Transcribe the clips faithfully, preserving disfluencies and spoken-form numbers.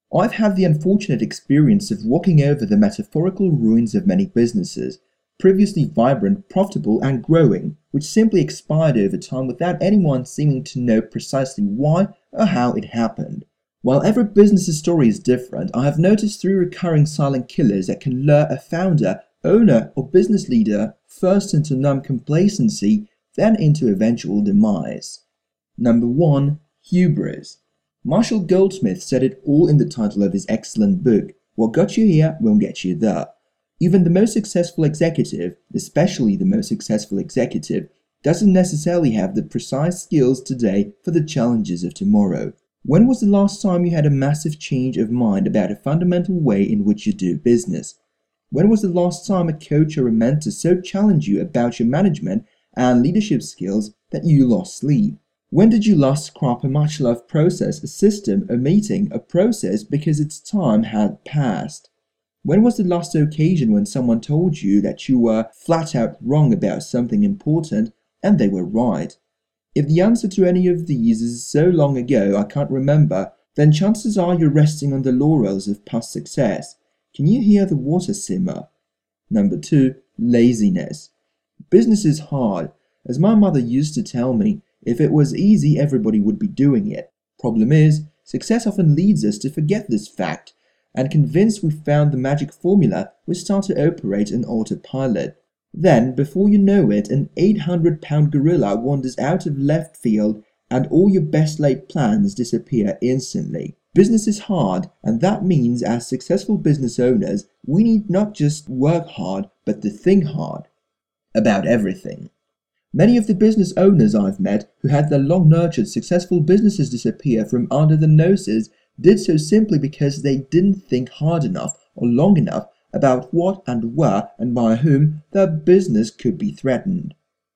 I've had the unfortunate experience of walking over the metaphorical ruins of many businesses, previously vibrant, profitable, and growing, which simply expired over time without anyone seeming to know precisely why or how it happened. While every business's story is different, I have noticed three recurring silent killers that can lure a founder, owner, or business leader first into numb complacency, then into eventual demise. Number one. Hubris. Marshall Goldsmith said it all in the title of his excellent book, What Got You Here Won't Get You There. Even the most successful executive, especially the most successful executive, doesn't necessarily have the precise skills today for the challenges of tomorrow. When was the last time you had a massive change of mind about a fundamental way in which you do business? When was the last time a coach or a mentor so challenged you about your management and leadership skills that you lost sleep? When did you last scrap a much loved process, a system, a meeting, a process because its time had passed? When was the last occasion when someone told you that you were flat out wrong about something important and they were right? If the answer to any of these is so long ago I can't remember, then chances are you're resting on the laurels of past success. Can you hear the water simmer? Number two. Laziness. Business is hard. As my mother used to tell me, if it was easy, everybody would be doing it. Problem is, success often leads us to forget this fact, and convinced we've found the magic formula, we start to operate on autopilot. Then, before you know it, an eight hundred pound gorilla wanders out of left field and all your best laid plans disappear instantly. Business is hard, and that means as successful business owners, we need not just work hard, but to think hard about everything. Many of the business owners I've met who had their long-nurtured successful businesses disappear from under their noses did so simply because they didn't think hard enough or long enough about what and where and by whom their business could be threatened.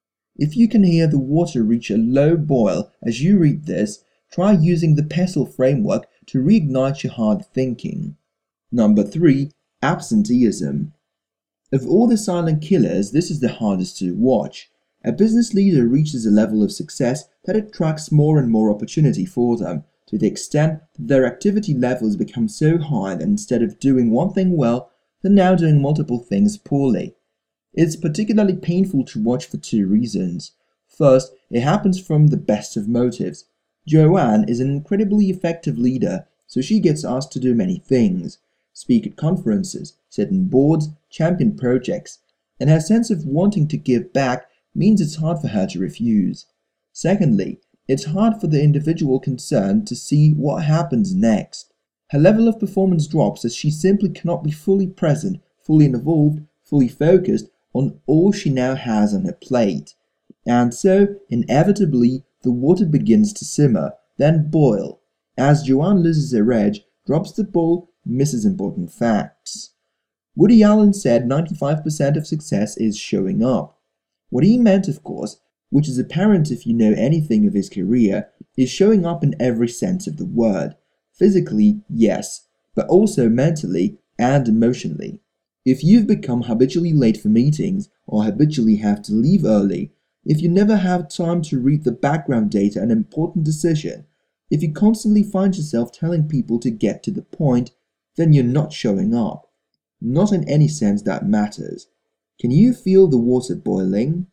If you can hear the water reach a low boil as you read this, try using the PESTLE framework to reignite your hard thinking. Number three. Absenteeism. Of all the silent killers, this is the hardest to watch. A business leader reaches a level of success that attracts more and more opportunity for them, to the extent that their activity levels become so high that instead of doing one thing well, they're now doing multiple things poorly. It's particularly painful to watch for two reasons. First, it happens from the best of motives. Joanne is an incredibly effective leader, so she gets asked to do many things: speak at conferences, sit on boards, champion projects, and her sense of wanting to give back means it's hard for her to refuse. Secondly, it's hard for the individual concerned to see what happens next. Her level of performance drops as she simply cannot be fully present, fully involved, fully focused on all she now has on her plate. And so, inevitably, the water begins to simmer, then boil. As Joanne loses her edge, drops the ball, misses important facts. Woody Allen said ninety-five percent of success is showing up. What he meant, of course, which is apparent if you know anything of his career, is showing up in every sense of the word. Physically, yes, but also mentally and emotionally. If you've become habitually late for meetings, or habitually have to leave early, if you never have time to read the background data on an important decision, if you constantly find yourself telling people to get to the point, then you're not showing up. Not in any sense that matters. Can you feel the water boiling?